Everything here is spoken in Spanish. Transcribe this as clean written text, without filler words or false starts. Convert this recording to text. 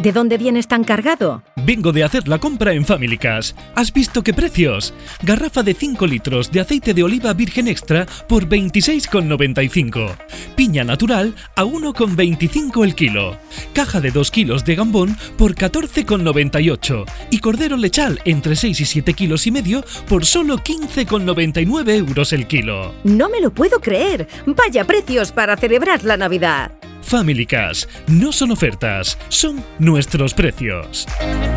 ¿De dónde vienes tan cargado? Vengo de hacer la compra en Family Cash. ¿Has visto qué precios? Garrafa de 5 litros de aceite de oliva virgen extra por 26,95. Piña natural a 1,25 el kilo. Caja de 2 kilos de gambón por 14,98. Y cordero lechal entre 6 y 7 kilos y medio por solo 15,99 euros el kilo. No me lo puedo creer. Vaya precios para celebrar la Navidad. Family Cash, no son ofertas, son nuestros precios.